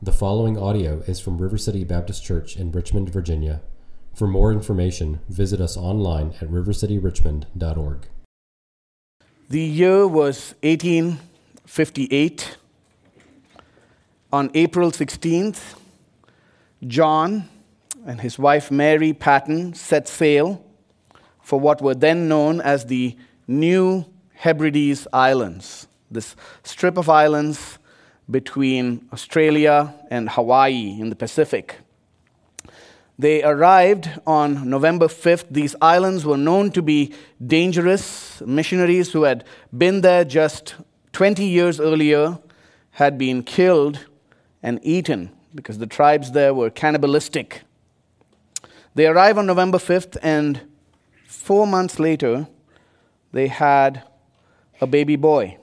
The following audio is from River City Baptist Church in Richmond, Virginia. For more information, visit us online at rivercityrichmond.org. The year was 1858. On April 16th, John and his wife Mary Patton set sail for what were then known as the New Hebrides Islands, this strip of islands between Australia and Hawaii in the Pacific. They arrived on November 5th. These islands were known to be dangerous. Missionaries who had been there just 20 years earlier had been killed and eaten because the tribes there were cannibalistic. They arrived on November 5th, and 4 months later, they had a baby boy.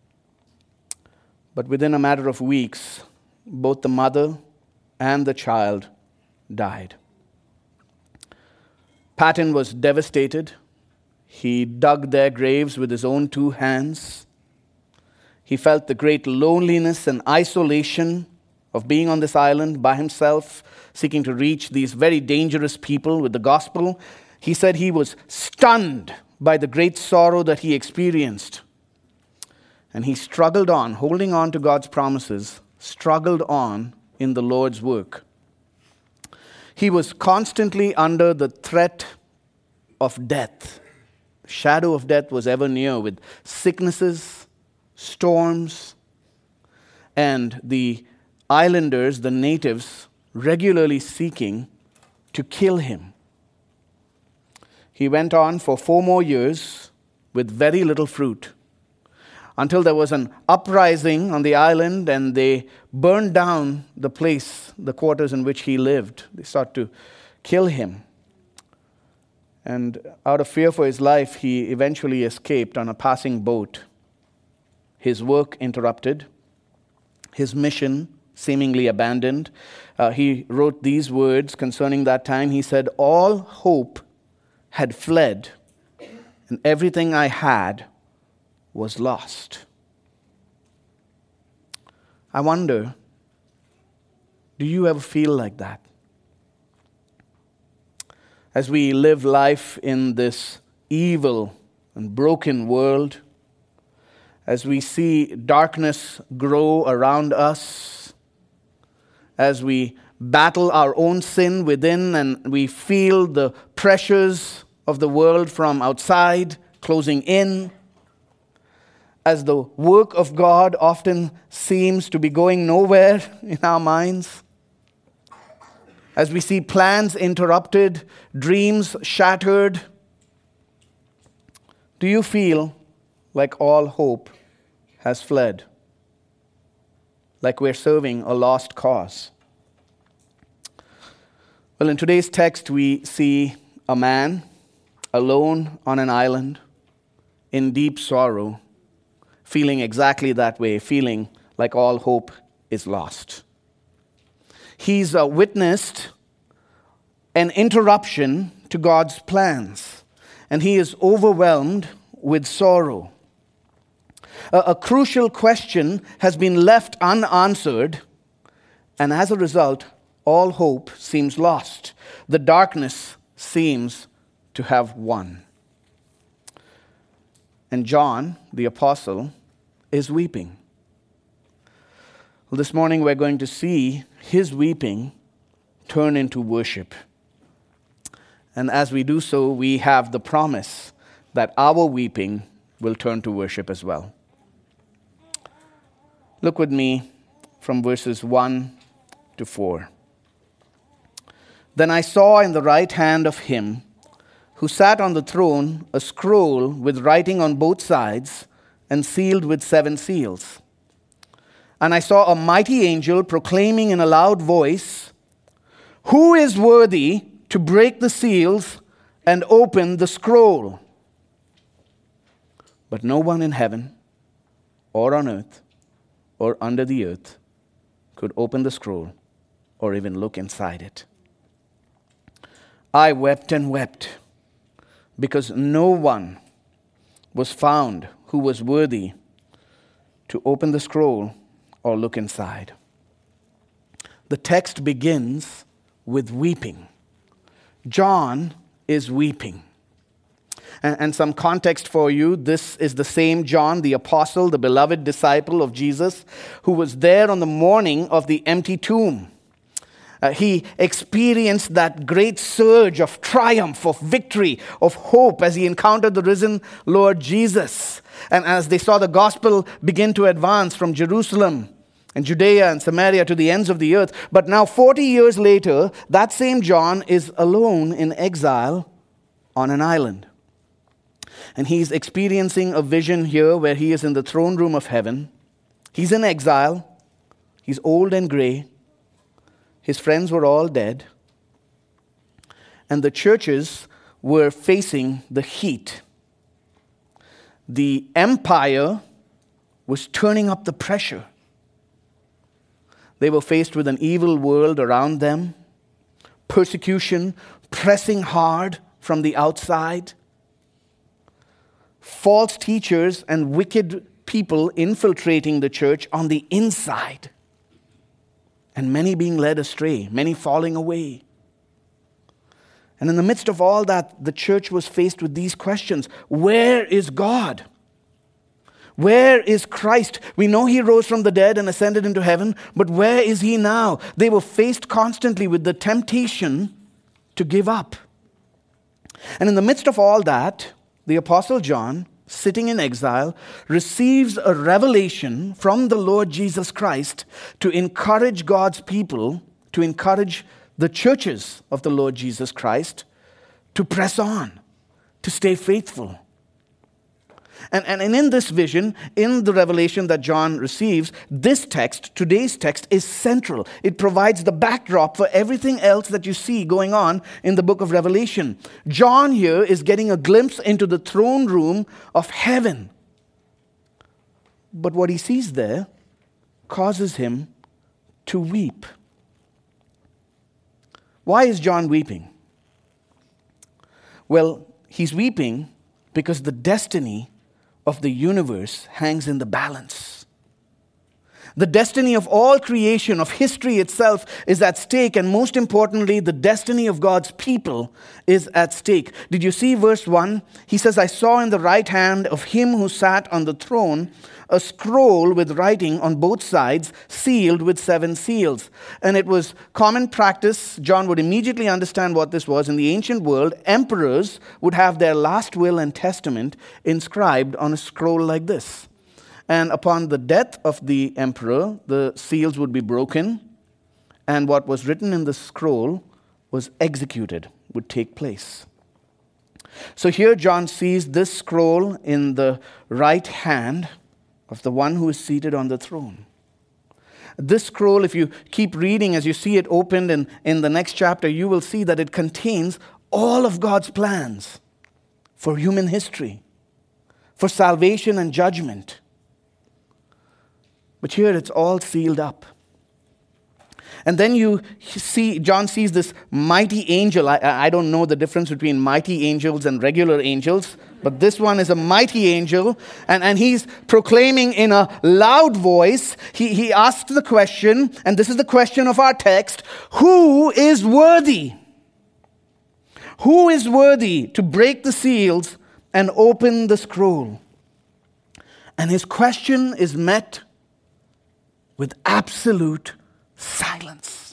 But within a matter of weeks, both the mother and the child died. Patton was devastated. He dug their graves with his own 2 hands. He felt the great loneliness and isolation of being on this island by himself, seeking to reach these very dangerous people with the gospel. He said he was stunned by the great sorrow that he experienced. And he struggled on, holding on to God's promises, struggled on in the Lord's work. He was constantly under the threat of death. The shadow of death was ever near, with sicknesses, storms, and the islanders, the natives, regularly seeking to kill him. He went on for 4 more years with very little fruit, until there was an uprising on the island and they burned down the place, the quarters in which he lived. They sought to kill him. And out of fear for his life, he eventually escaped on a passing boat. His work interrupted, his mission seemingly abandoned. He wrote these words concerning that time. He said, "All hope had fled, and everything I had was lost." I wonder, do you ever feel like that? As we live life in this evil and broken world, as we see darkness grow around us, as we battle our own sin within and we feel the pressures of the world from outside closing in, as the work of God often seems to be going nowhere in our minds, as we see plans interrupted, dreams shattered, do you feel like all hope has fled? Like we're serving a lost cause? Well, in today's text, we see a man alone on an island in deep sorrow, feeling exactly that way, feeling like all hope is lost. He's witnessed an interruption to God's plans, and he is overwhelmed with sorrow. A crucial question has been left unanswered, and as a result, all hope seems lost. The darkness seems to have won. And John, the apostle, is weeping. Well, this morning we're going to see his weeping turn into worship. And as we do so, we have the promise that our weeping will turn to worship as well. Look with me from verses 1 to 4. "Then I saw in the right hand of him who sat on the throne a scroll with writing on both sides and sealed with 7 seals. And I saw a mighty angel proclaiming in a loud voice, 'Who is worthy to break the seals and open the scroll?' But no one in heaven or on earth or under the earth could open the scroll or even look inside it. I wept and wept because no one was found who was worthy to open the scroll or look inside. the text begins with weeping. John is weeping. And some context for you, this is the same John, the apostle, the beloved disciple of Jesus, who was there on the morning of the empty tomb. He experienced that great surge of triumph, of victory, of hope as he encountered the risen Lord Jesus. And as they saw the gospel begin to advance from Jerusalem and Judea and Samaria to the ends of the earth. But now 40 years later, that same John is alone in exile on an island. And he's experiencing a vision here where he is in the throne room of heaven. He's in exile. He's old and gray. His friends were all dead. And the churches were facing the heat. The empire was turning up the pressure. They were faced with an evil world around them, persecution pressing hard from the outside, false teachers and wicked people infiltrating the church on the inside, and many being led astray, many falling away. And in the midst of all that, the church was faced with these questions. Where is God? Where is Christ? We know he rose from the dead and ascended into heaven, but where is he now? They were faced constantly with the temptation to give up. And in the midst of all that, the Apostle John, sitting in exile, receives a revelation from the Lord Jesus Christ to encourage God's people, to encourage the churches of the Lord Jesus Christ to press on, to stay faithful. And in this vision, in the revelation that John receives, this text, today's text, is central. It provides the backdrop for everything else that you see going on in the book of Revelation. John here is getting a glimpse into the throne room of heaven. But what he sees there causes him to weep. Why is John weeping? Well, he's weeping because the destiny of the universe hangs in the balance. The destiny of all creation, of history itself, is at stake, and most importantly, the destiny of God's people is at stake. Did you see verse 1? He says, I saw in the right hand of him who sat on the throne a scroll with writing on both sides, sealed with 7 seals. And it was common practice, John would immediately understand what this was. In the ancient world, emperors would have their last will and testament inscribed on a scroll like this. And upon the death of the emperor, the seals would be broken, and what was written in the scroll was executed, would take place. So here John sees this scroll in the right hand of the one who is seated on the throne. This scroll, if you keep reading as you see it opened in the next chapter, you will see that it contains all of God's plans for human history, for salvation and judgment. But here it's all sealed up. And then you see, John sees this mighty angel. I don't know the difference between mighty angels and regular angels, but this one is a mighty angel, and he's proclaiming in a loud voice. He asks the question, and this is the question of our text, who is worthy? Who is worthy to break the seals and open the scroll? And his question is met with absolute silence.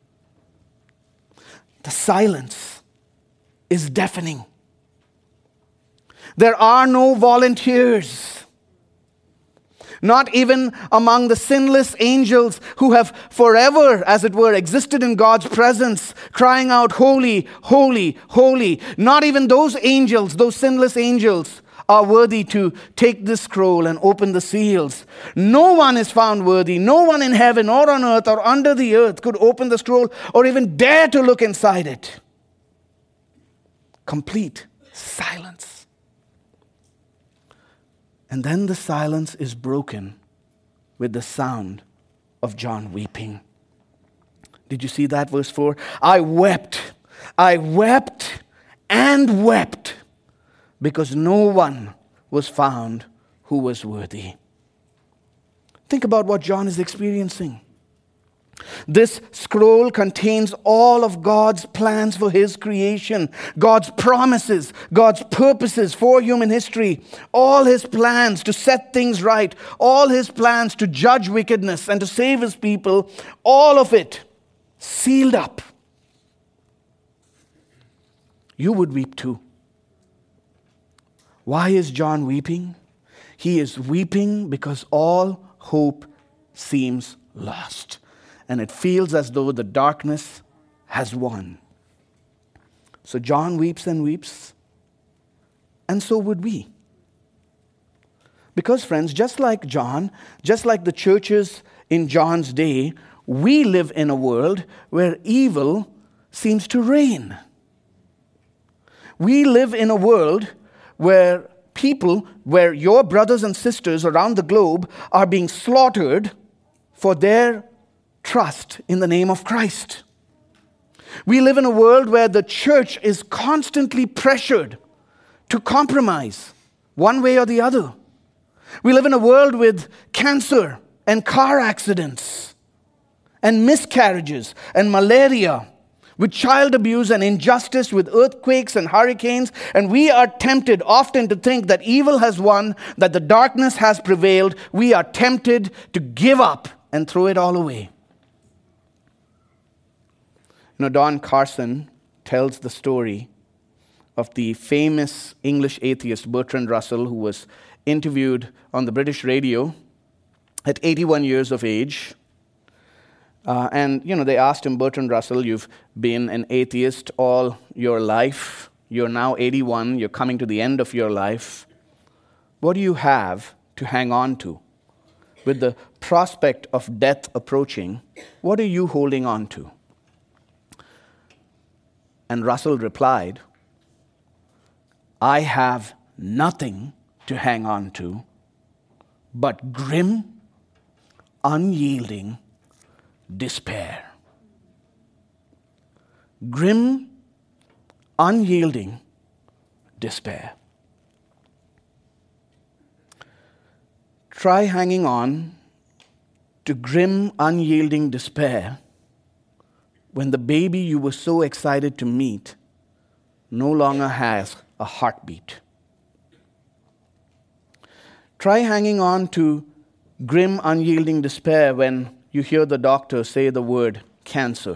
The silence is deafening. There are no volunteers. Not even among the sinless angels who have forever, as it were, existed in God's presence, crying out, holy, holy, holy. Not even those angels, those sinless angels, are worthy to take this scroll and open the seals. No one is found worthy. No one in heaven or on earth or under the earth could open the scroll or even dare to look inside it. Complete silence. And then the silence is broken with the sound of John weeping. Did you see that, verse 4? I wept and wept, because no one was found who was worthy. Think about what John is experiencing. This scroll contains all of God's plans for His creation, God's promises, God's purposes for human history, all His plans to set things right, all His plans to judge wickedness and to save His people, all of it sealed up. You would weep too. Why is John weeping? He is weeping because all hope seems lost. And it feels as though the darkness has won. So John weeps and weeps, and so would we. Because, friends, just like John, just like the churches in John's day, we live in a world where evil seems to reign. We live in a world where where your brothers and sisters around the globe are being slaughtered for their trust in the name of Christ. We live in a world where the church is constantly pressured to compromise one way or the other. We live in a world with cancer and car accidents and miscarriages and malaria, with child abuse and injustice, with earthquakes and hurricanes, and we are tempted often to think that evil has won, that the darkness has prevailed. We are tempted to give up and throw it all away. Don Carson tells the story of the famous English atheist Bertrand Russell, who was interviewed on the British radio at 81 years of age. They asked him, Bertrand Russell, you've been an atheist all your life. You're now 81. You're coming to the end of your life. What do you have to hang on to? With the prospect of death approaching, what are you holding on to? And Russell replied, I have nothing to hang on to but grim, unyielding despair. Grim, unyielding despair. Try hanging on to grim, unyielding despair when the baby you were so excited to meet no longer has a heartbeat. Try hanging on to grim, unyielding despair when you hear the doctor say the word cancer.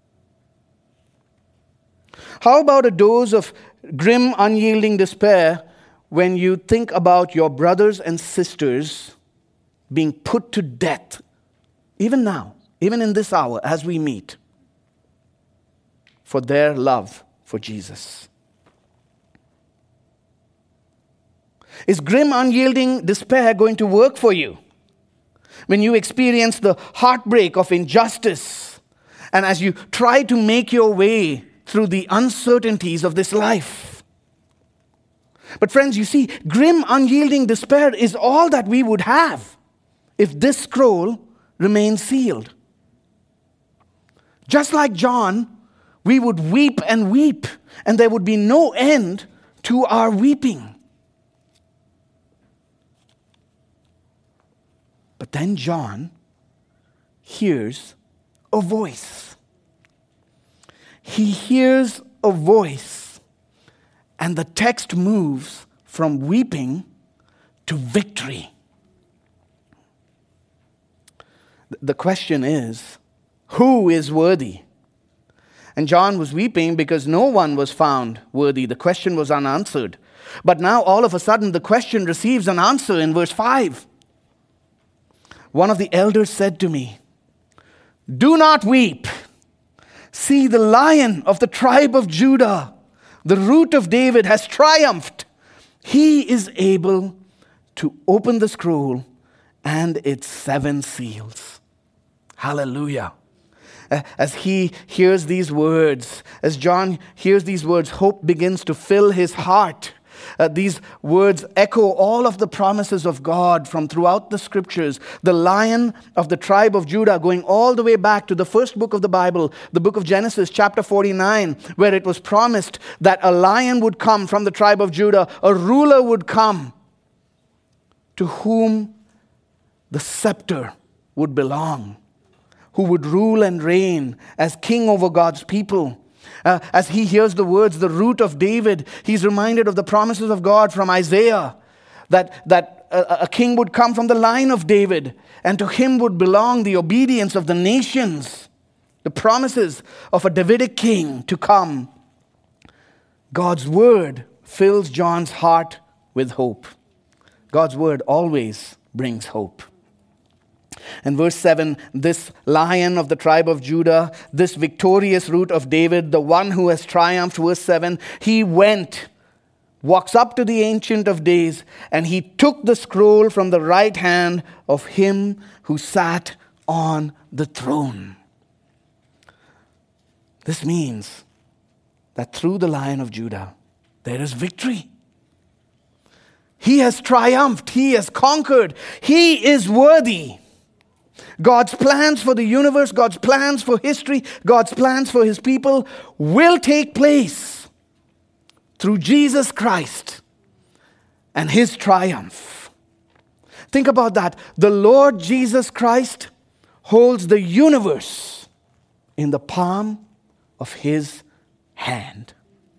How about a dose of grim, unyielding despair when you think about your brothers and sisters being put to death, even now, even in this hour as we meet, for their love for Jesus? Is grim, unyielding despair going to work for you when you experience the heartbreak of injustice and as you try to make your way through the uncertainties of this life? But friends, you see, grim, unyielding despair is all that we would have if this scroll remains sealed. Just like John, we would weep, and there would be no end to our weeping. But then John hears a voice. He hears a voice, and the text moves from weeping to victory. The question is, who is worthy? And John was weeping because no one was found worthy. The question was unanswered. But now all of a sudden the question receives an answer in verse 5. One of the elders said to me, "Do not weep. See, the Lion of the tribe of Judah, the Root of David, has triumphed. He is able to open the scroll and its 7 seals." Hallelujah. As he hears these words, as John hears these words, hope begins to fill his heart. These words echo all of the promises of God from throughout the scriptures. The Lion of the tribe of Judah, going all the way back to the first book of the Bible, the book of Genesis, chapter 49, where it was promised that a lion would come from the tribe of Judah, a ruler would come to whom the scepter would belong, who would rule and reign as king over God's people. As he hears the words, the root of David, he's reminded of the promises of God from Isaiah, that a king would come from the line of David, and to him would belong the obedience of the nations, the promises of a Davidic king to come. God's word fills John's heart with hope. God's word always brings hope. And verse 7, this Lion of the tribe of Judah, this victorious root of David, the one who has triumphed, verse 7, he walks up to the Ancient of Days, and he took the scroll from the right hand of him who sat on the throne. This means that through the Lion of Judah, there is victory. He has triumphed. He has conquered. He is worthy. God's plans for the universe, God's plans for history, God's plans for his people will take place through Jesus Christ and his triumph. Think about that. The Lord Jesus Christ holds the universe in the palm of his hand.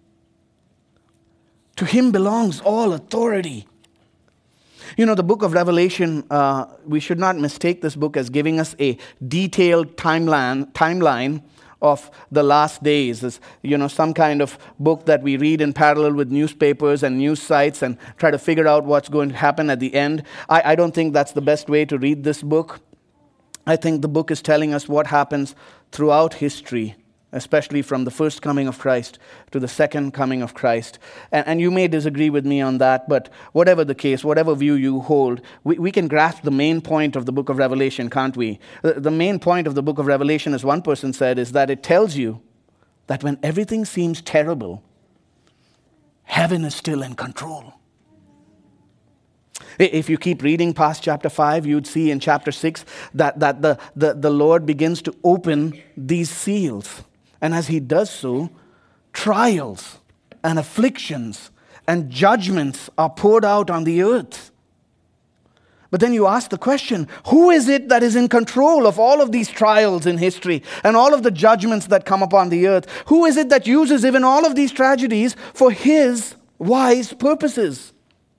To him belongs all authority. You know, the book of Revelation, we should not mistake this book as giving us a detailed timeline of the last days. It's, some kind of book that we read in parallel with newspapers and news sites and try to figure out what's going to happen at the end. I don't think that's the best way to read this book. I think the book is telling us what happens throughout history, especially from the first coming of Christ to the second coming of Christ. And you may disagree with me on that, but whatever the case, whatever view you hold, we can grasp the main point of the book of Revelation, can't we? The main point of the book of Revelation, as one person said, is that it tells you that when everything seems terrible, heaven is still in control. If you keep reading past chapter 5, you'd see in chapter 6 that the Lord begins to open these seals. And as he does so, trials and afflictions and judgments are poured out on the earth. But then you ask the question, who is it that is in control of all of these trials in history and all of the judgments that come upon the earth? Who is it that uses even all of these tragedies for his wise purposes?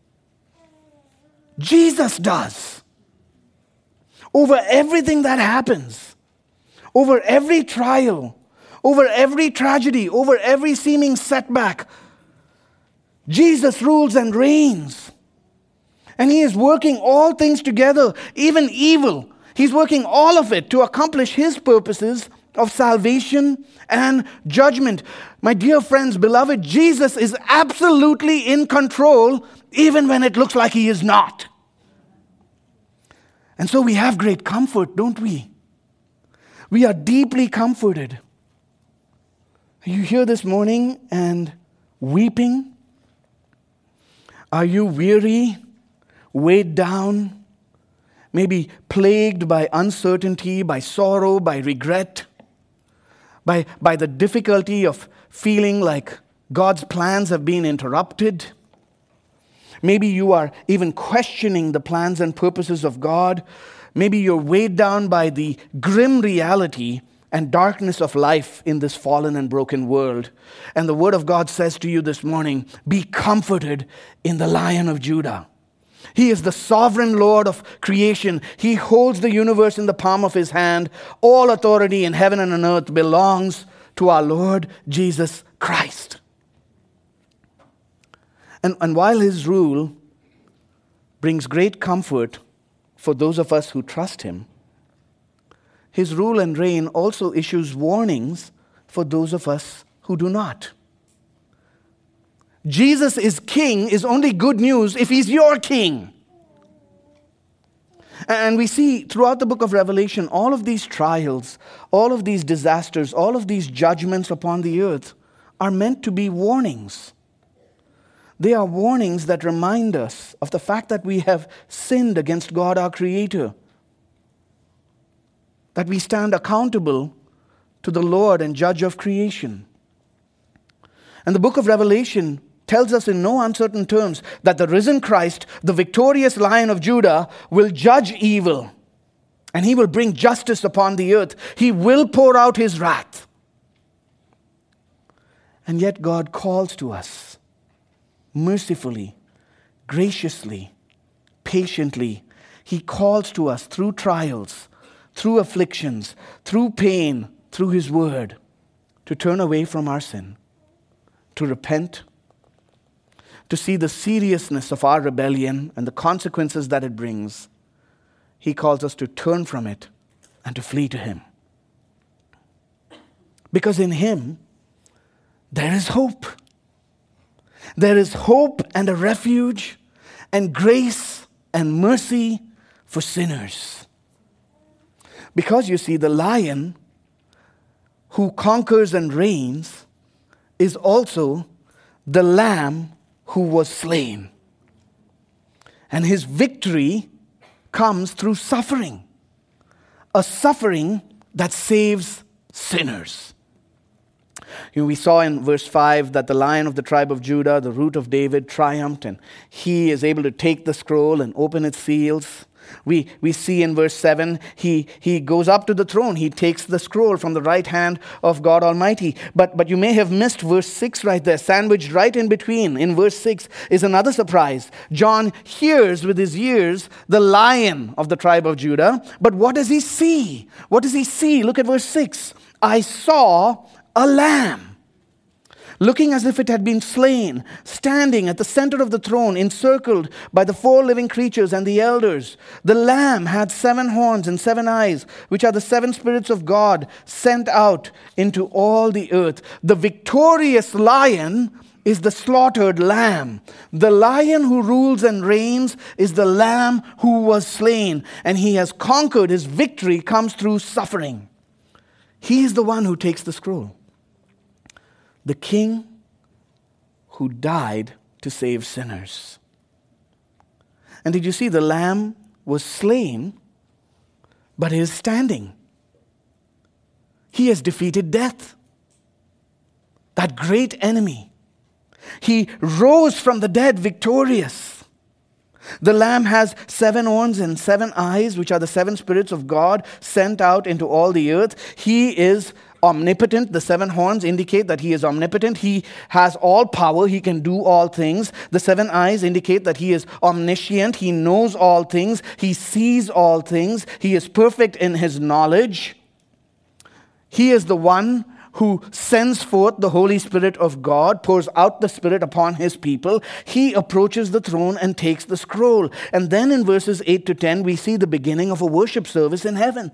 Jesus does. Over everything that happens, over every trial, over every tragedy, over every seeming setback, Jesus rules and reigns. And he is working all things together, even evil. He's working all of it to accomplish his purposes of salvation and judgment. My dear friends, beloved, Jesus is absolutely in control, even when it looks like he is not. And so we have great comfort, don't we? We are deeply comforted. Are you here this morning and weeping? Are you weary, weighed down, maybe plagued by uncertainty, by sorrow, by regret, by the difficulty of feeling like God's plans have been interrupted? Maybe you are even questioning the plans and purposes of God. Maybe you're weighed down by the grim reality and darkness of life in this fallen and broken world. And the Word of God says to you this morning, be comforted in the Lion of Judah. He is the sovereign Lord of creation. He holds the universe in the palm of his hand. All authority in heaven and on earth belongs to our Lord Jesus Christ. And while his rule brings great comfort for those of us who trust him, his rule and reign also issues warnings for those of us who do not. Jesus is king is only good news if he's your king. And we see throughout the book of Revelation, all of these trials, all of these disasters, all of these judgments upon the earth are meant to be warnings. They are warnings that remind us of the fact that we have sinned against God, our Creator. That we stand accountable to the Lord and Judge of creation. And the book of Revelation tells us in no uncertain terms that the risen Christ, the victorious Lion of Judah, will judge evil And he will bring justice upon the earth. He will pour out his wrath. And yet God calls to us mercifully, graciously, patiently. He calls to us through trials, through afflictions, through pain, through his word, to turn away from our sin, to repent, to see the seriousness of our rebellion and the consequences that it brings. He calls us to turn from it and to flee to him. Because in him, there is hope. There is hope and a refuge and grace and mercy for sinners. Because you see, the lion who conquers and reigns is also the lamb who was slain. And his victory comes through suffering. A suffering that saves sinners. We saw in verse 5 that the Lion of the tribe of Judah, the Root of David, triumphed, and he is able to take the scroll and open its seals. We see in verse 7, he goes up to the throne. He takes the scroll from the right hand of God Almighty. But you may have missed verse 6 right there. Sandwiched right in between, in verse 6, is another surprise. John hears with his ears the Lion of the tribe of Judah. But what does he see? What does he see? Look at verse 6. I saw a lamb, looking as if it had been slain, standing at the center of the throne, encircled by the 4 living creatures and the elders. The lamb had 7 horns and 7 eyes, which are the 7 spirits of God sent out into all the earth. The victorious lion is the slaughtered lamb. The lion who rules and reigns is the lamb who was slain, and he has conquered. His victory comes through suffering. He is the one who takes the scroll. The king who died to save sinners. And did you see the lamb was slain, but is standing? He has defeated death, that great enemy. He rose from the dead victorious. The lamb has 7 horns and 7 eyes, which are the 7 spirits of God sent out into all the earth. He is omnipotent. The 7 horns indicate that he is omnipotent. He has all power. He can do all things. The 7 eyes indicate that he is omniscient. He knows all things. He sees all things. He is perfect in his knowledge. He is the one who sends forth the Holy Spirit of God, pours out the Spirit upon his people. He approaches the throne and takes the scroll. And then in verses 8 to 10, we see the beginning of a worship service in heaven.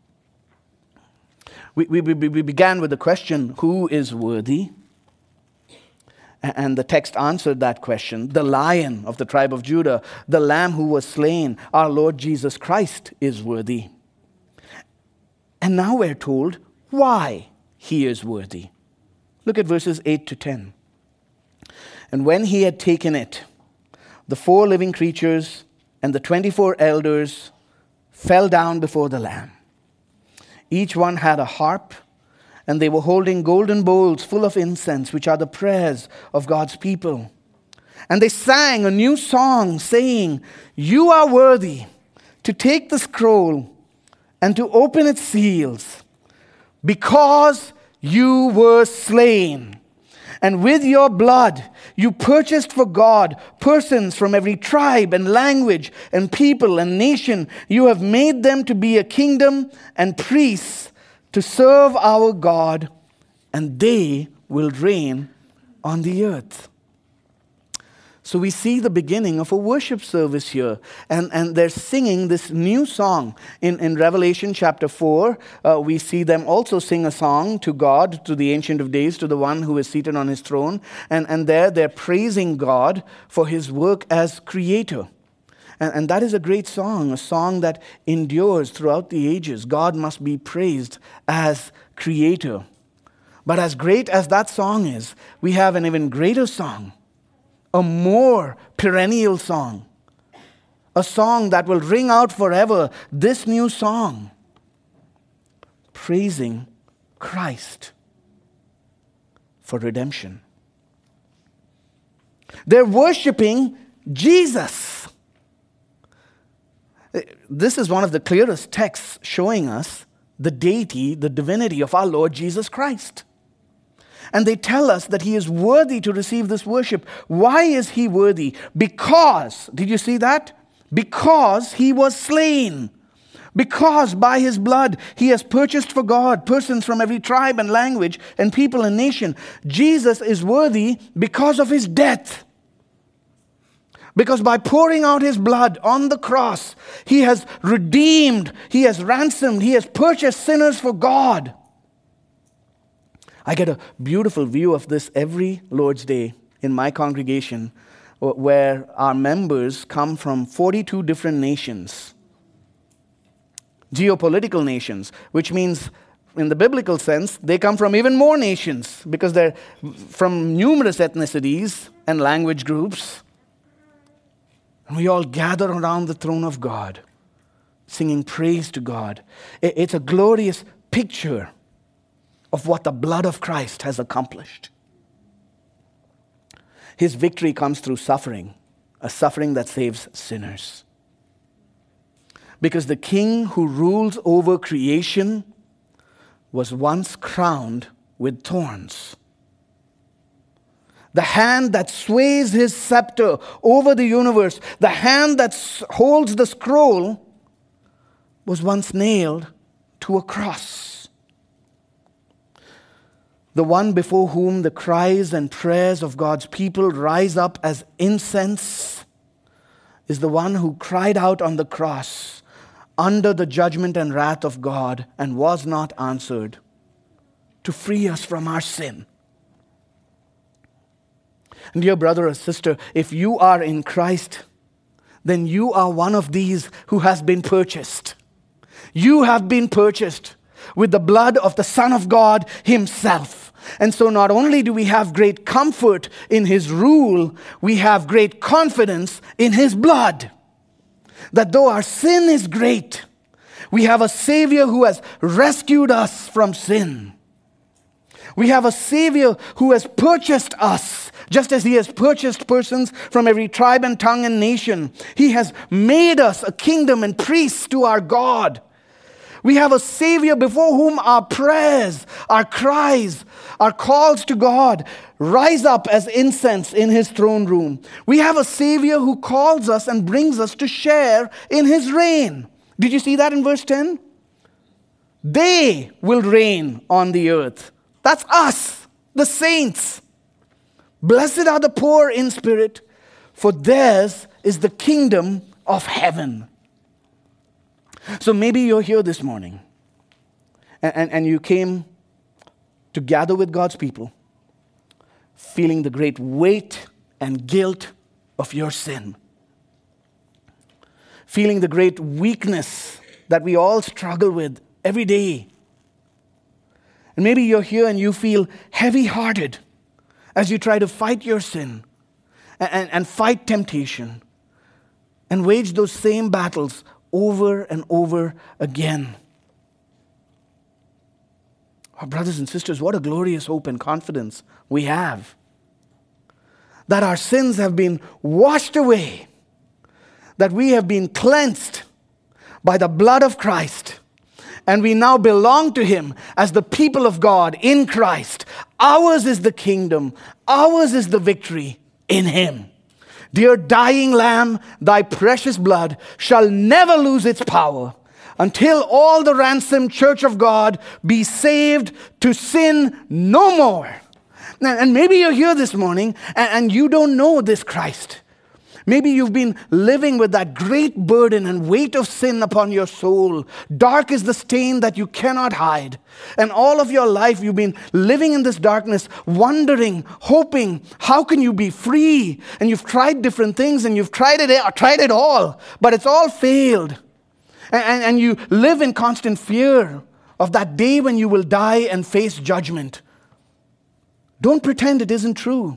We began with the question, who is worthy? And the text answered that question. The Lion of the tribe of Judah, the Lamb who was slain, our Lord Jesus Christ is worthy. And now we're told why he is worthy. Look at verses 8 to 10. And when he had taken it, the 4 living creatures and the 24 elders fell down before the Lamb. Each one had a harp, and they were holding golden bowls full of incense, which are the prayers of God's people. And they sang a new song, saying, "You are worthy to take the scroll and to open its seals, because you were slain. And with your blood you purchased for God persons from every tribe and language and people and nation. You have made them to be a kingdom and priests to serve our God, and they will reign on the earth." So we see the beginning of a worship service here. And they're singing this new song. In Revelation chapter 4, we see them also sing a song to God, to the Ancient of Days, to the one who is seated on his throne. And there they're praising God for his work as creator. And that is a great song, a song that endures throughout the ages. God must be praised as creator. But as great as that song is, we have an even greater song. A more perennial song. A song that will ring out forever. This new song. Praising Christ for redemption. They're worshiping Jesus. This is one of the clearest texts showing us the deity, the divinity of our Lord Jesus Christ. And they tell us that he is worthy to receive this worship. Why is he worthy? Because, did you see that? Because he was slain. Because by his blood he has purchased for God persons from every tribe and language and people and nation. Jesus is worthy because of his death. Because by pouring out his blood on the cross, he has redeemed, he has ransomed, he has purchased sinners for God. I get a beautiful view of this every Lord's Day in my congregation, where our members come from 42 different nations. Geopolitical nations, which means in the biblical sense, they come from even more nations because they're from numerous ethnicities and language groups. And we all gather around the throne of God, singing praise to God. It's a glorious picture of what the blood of Christ has accomplished. His victory comes through suffering, a suffering that saves sinners. Because the king who rules over creation was once crowned with thorns. The hand that sways his scepter over the universe, the hand that holds the scroll, was once nailed to a cross. The one before whom the cries and prayers of God's people rise up as incense is the one who cried out on the cross under the judgment and wrath of God and was not answered, to free us from our sin. And dear brother or sister, if you are in Christ, then you are one of these who has been purchased. You have been purchased with the blood of the Son of God himself. And so not only do we have great comfort in his rule, we have great confidence in his blood. That though our sin is great, we have a Savior who has rescued us from sin. We have a Savior who has purchased us, just as he has purchased persons from every tribe and tongue and nation. He has made us a kingdom and priests to our God. We have a Savior before whom our prayers, our cries, our calls to God rise up as incense in his throne room. We have a Savior who calls us and brings us to share in his reign. Did you see that in verse 10? They will reign on the earth. That's us, the saints. Blessed are the poor in spirit, for theirs is the kingdom of heaven. So maybe you're here this morning and you came to gather with God's people, feeling the great weight and guilt of your sin, feeling the great weakness that we all struggle with every day. And maybe you're here and you feel heavy-hearted as you try to fight your sin and fight temptation and wage those same battles over and over again. Our brothers and sisters, what a glorious hope and confidence we have. That our sins have been washed away. That we have been cleansed by the blood of Christ. And we now belong to him as the people of God in Christ. Ours is the kingdom. Ours is the victory in him. Dear dying Lamb, thy precious blood shall never lose its power until all the ransomed church of God be saved to sin no more. And maybe you're here this morning and you don't know this Christ. Maybe you've been living with that great burden and weight of sin upon your soul. Dark is the stain that you cannot hide. And all of your life you've been living in this darkness, wondering, hoping, how can you be free? And you've tried different things and you've tried it all, but it's all failed. And you live in constant fear of that day when you will die and face judgment. Don't pretend it isn't true.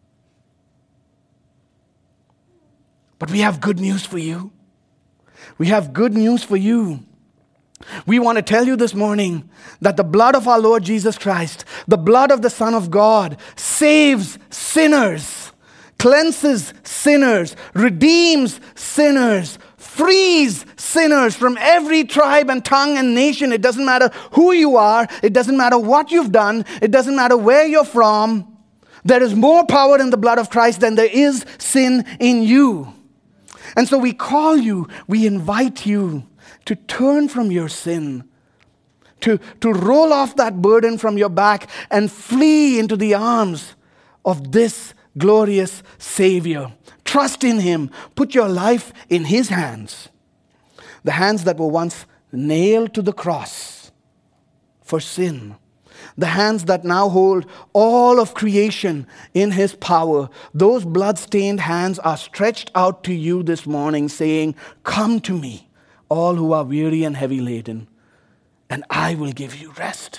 But we have good news for you. We have good news for you. We want to tell you this morning that the blood of our Lord Jesus Christ, the blood of the Son of God, saves sinners, cleanses sinners, redeems sinners, frees sinners from every tribe and tongue and nation. It doesn't matter who you are. It doesn't matter what you've done. It doesn't matter where you're from. There is more power in the blood of Christ than there is sin in you. And so we call you, we invite you to turn from your sin, to roll off that burden from your back and flee into the arms of this glorious Savior. Trust in Him. Put your life in His hands. The hands that were once nailed to the cross for sin. The hands that now hold all of creation in His power. Those blood-stained hands are stretched out to you this morning saying, "Come to me, all who are weary and heavy laden, and I will give you rest."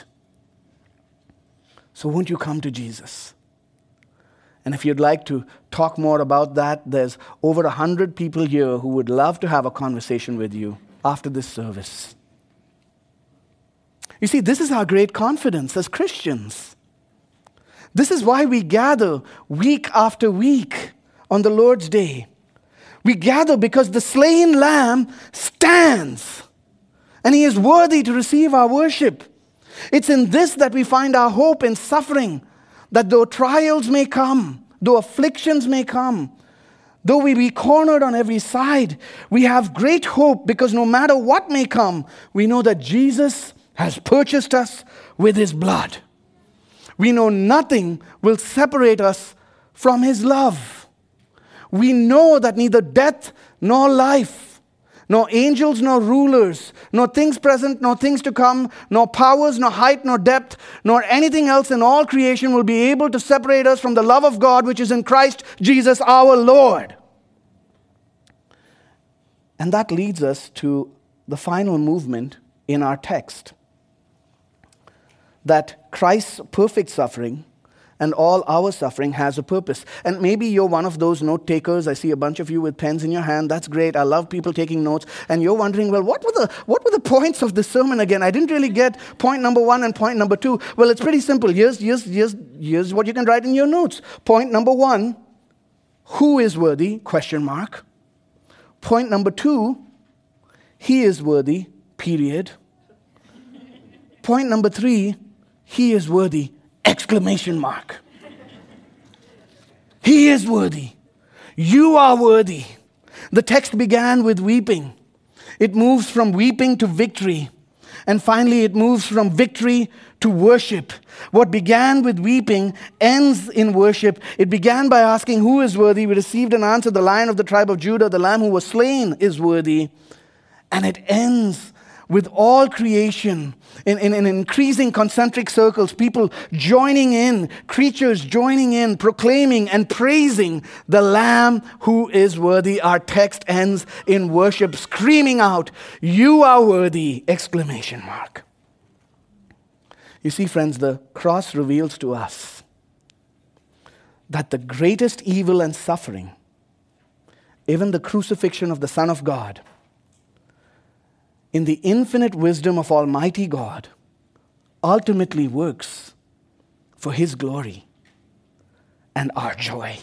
So won't you come to Jesus? And if you'd like to talk more about that, there's over 100 people here who would love to have a conversation with you after this service. You see, this is our great confidence as Christians. This is why we gather week after week on the Lord's Day. We gather because the slain Lamb stands, and He is worthy to receive our worship. It's in this that we find our hope in suffering, that though trials may come, though afflictions may come, though we be cornered on every side, we have great hope because no matter what may come, we know that Jesus has purchased us with His blood. We know nothing will separate us from His love. We know that neither death nor life, nor angels nor rulers, nor things present nor things to come, nor powers, nor height, nor depth, nor anything else in all creation will be able to separate us from the love of God which is in Christ Jesus our Lord. And that leads us to the final movement in our text. That Christ's perfect suffering and all our suffering has a purpose. And maybe you're one of those note takers. I see a bunch of you with pens in your hand. That's great. I love people taking notes. And you're wondering, well, what were the points of this sermon again? I didn't really get point number 1 and point number 2. Well, it's pretty simple. Here's what you can write in your notes. Point number 1, who is worthy? ? Point number 2, He is worthy, period. Point number 3, He is worthy, ! He is worthy. You are worthy. The text began with weeping. It moves from weeping to victory. And finally, it moves from victory to worship. What began with weeping ends in worship. It began by asking, who is worthy? We received an answer, the Lion of the tribe of Judah, the Lamb who was slain is worthy. And it ends with all creation in increasing concentric circles, people joining in, creatures joining in, proclaiming and praising the Lamb who is worthy. Our text ends in worship, screaming out, "You are worthy!" ! You see, friends, the cross reveals to us that the greatest evil and suffering, even the crucifixion of the Son of God, in the infinite wisdom of Almighty God, ultimately works for His glory and our joy.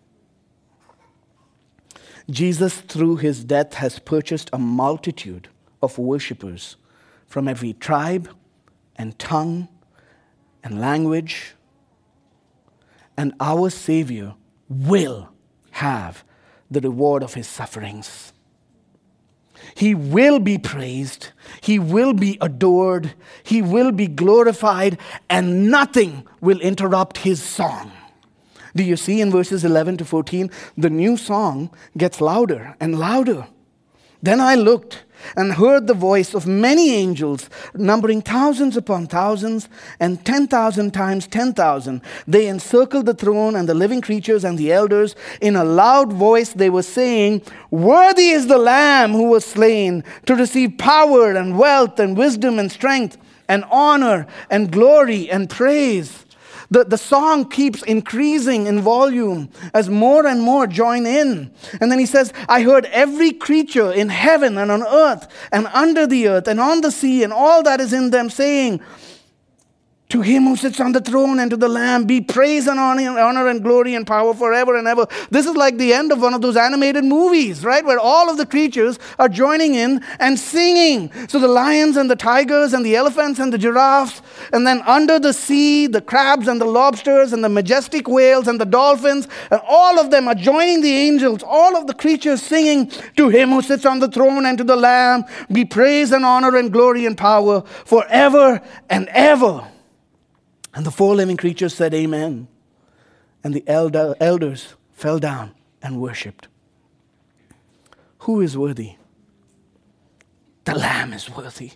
Jesus, through His death, has purchased a multitude of worshipers from every tribe and tongue and language. And our Savior will have the reward of His sufferings. He will be praised, He will be adored, He will be glorified, and nothing will interrupt His song. Do you see in verses 11 to 14, the new song gets louder and louder. Then I looked and heard the voice of many angels, numbering thousands upon thousands and 10,000 times 10,000. They encircled the throne and the living creatures and the elders. In a loud voice they were saying, "Worthy is the Lamb who was slain to receive power and wealth and wisdom and strength and honor and glory and praise." The song keeps increasing in volume as more and more join in. And then he says, I heard every creature in heaven and on earth and under the earth and on the sea and all that is in them saying, To him who sits on the throne and to the Lamb be praise and honor and glory and power forever and ever. This is like the end of one of those animated movies, right? Where all of the creatures are joining in and singing. So the lions and the tigers and the elephants and the giraffes, and then under the sea, the crabs and the lobsters and the majestic whales and the dolphins, and all of them are joining the angels, all of the creatures singing, to him who sits on the throne and to the Lamb be praise and honor and glory and power forever and ever. And the four living creatures said, Amen. And the elders fell down and worshipped. Who is worthy? The Lamb is worthy.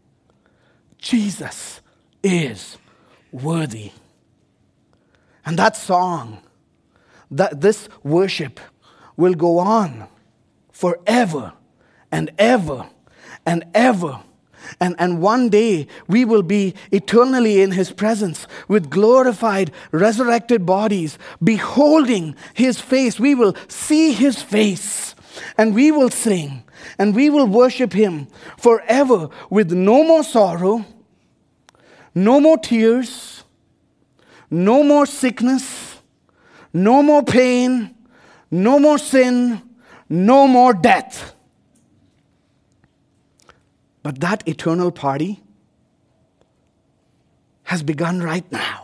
Jesus is worthy. And that song, this worship will go on forever and ever and ever. And one day we will be eternally in his presence with glorified, resurrected bodies, beholding his face. We will see his face and we will sing and we will worship him forever with no more sorrow, no more tears, no more sickness, no more pain, no more sin, no more death. But that eternal party has begun right now.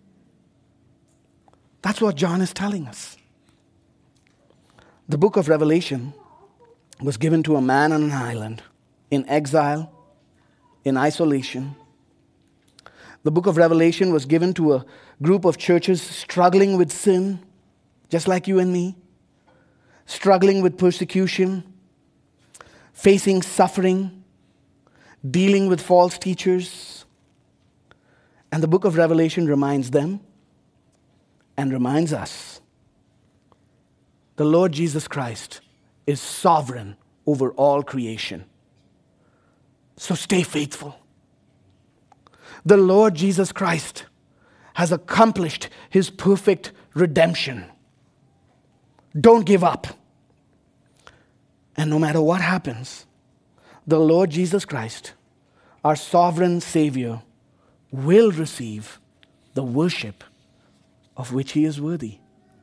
That's what John is telling us. The book of Revelation was given to a man on an island, in exile, in isolation. The book of Revelation was given to a group of churches struggling with sin, just like you and me, struggling with persecution, facing suffering, dealing with false teachers. And the book of Revelation reminds them and reminds us the Lord Jesus Christ is sovereign over all creation. So stay faithful. The Lord Jesus Christ has accomplished his perfect redemption. Don't give up. And no matter what happens, the Lord Jesus Christ, our sovereign Savior, will receive the worship of which he is worthy.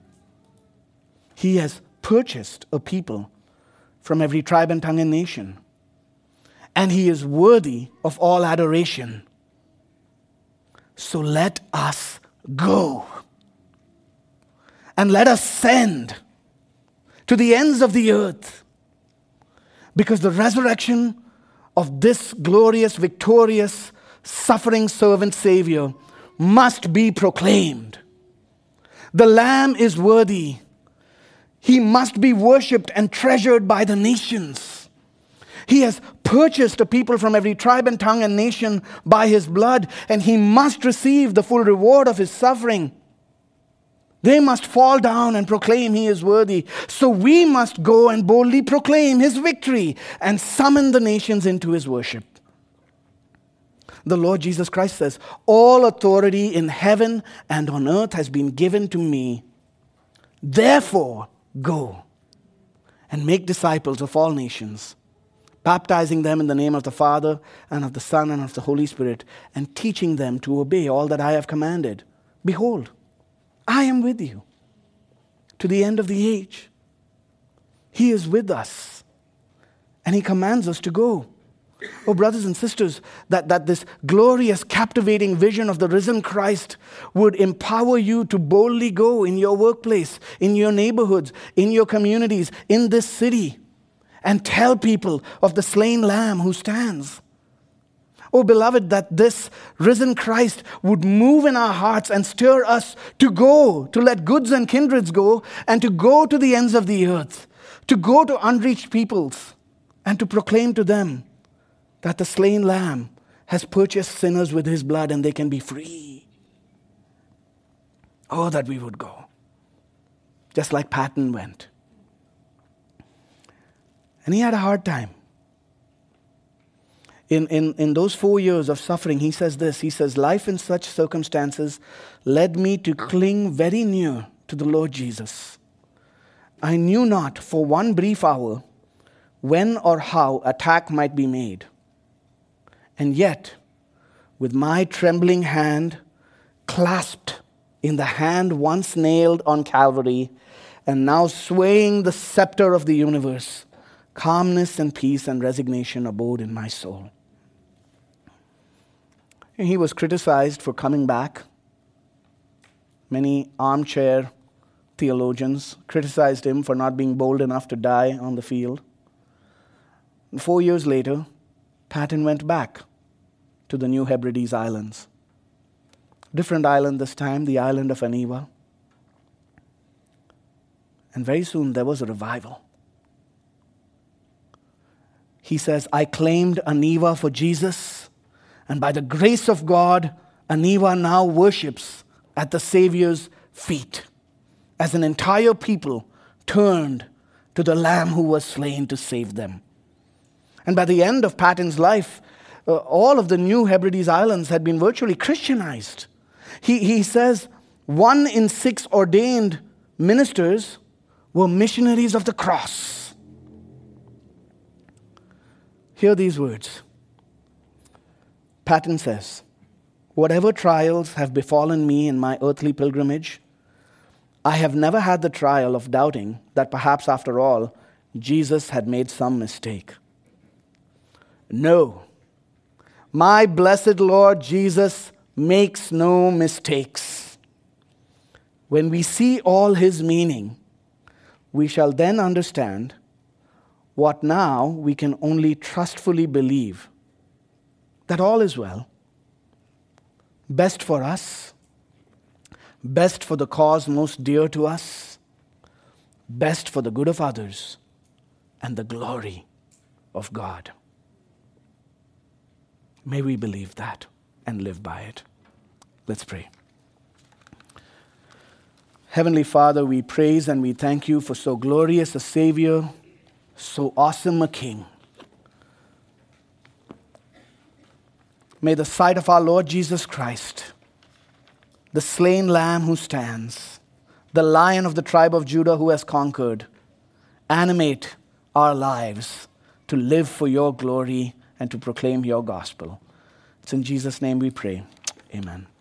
He has purchased a people from every tribe and tongue and nation, and he is worthy of all adoration. So let us go, and let us send to the ends of the earth, because the resurrection of this glorious, victorious, suffering servant Savior must be proclaimed. The Lamb is worthy. He must be worshipped and treasured by the nations. He has purchased a people from every tribe and tongue and nation by his blood, and he must receive the full reward of his suffering. They must fall down and proclaim he is worthy. So we must go and boldly proclaim his victory and summon the nations into his worship. The Lord Jesus Christ says, all authority in heaven and on earth has been given to me. Therefore, go and make disciples of all nations, baptizing them in the name of the Father and of the Son and of the Holy Spirit, and teaching them to obey all that I have commanded. Behold, I am with you to the end of the age. He is with us, and he commands us to go. Oh, brothers and sisters, that this glorious, captivating vision of the risen Christ would empower you to boldly go in your workplace, in your neighborhoods, in your communities, in this city, and tell people of the slain Lamb who stands. Oh, beloved, that this risen Christ would move in our hearts and stir us to go, to let goods and kindreds go, and to go to the ends of the earth, to go to unreached peoples, and to proclaim to them that the slain Lamb has purchased sinners with his blood and they can be free. Oh, that we would go, just like Patton went. And he had a hard time. In those 4 years of suffering, he says this. He says, life in such circumstances led me to cling very near to the Lord Jesus. I knew not for one brief hour when or how attack might be made. And yet, with my trembling hand clasped in the hand once nailed on Calvary and now swaying the scepter of the universe, calmness and peace and resignation abode in my soul. And he was criticized for coming back. Many armchair theologians criticized him for not being bold enough to die on the field. And 4 years later, Paton went back to the New Hebrides Islands. Different island this time, the island of Aniwa. And very soon there was a revival. He says, I claimed Aniwa for Jesus, and by the grace of God, Aniwa now worships at the Savior's feet, as an entire people turned to the Lamb who was slain to save them. And by the end of Paton's life, all of the New Hebrides Islands had been virtually Christianized. He says 1 in 6 ordained ministers were missionaries of the cross. Hear these words. Paton says, whatever trials have befallen me in my earthly pilgrimage, I have never had the trial of doubting that perhaps after all, Jesus had made some mistake. No, my blessed Lord Jesus makes no mistakes. When we see all his meaning, we shall then understand what now we can only trustfully believe, that all is well, best for us, best for the cause most dear to us, best for the good of others, and the glory of God. May we believe that and live by it. Let's pray. Heavenly Father, we praise and we thank you for so glorious a Savior, so awesome a King. May the sight of our Lord Jesus Christ, the slain Lamb who stands, the Lion of the tribe of Judah who has conquered, animate our lives to live for your glory and to proclaim your gospel. It's in Jesus' name we pray. Amen.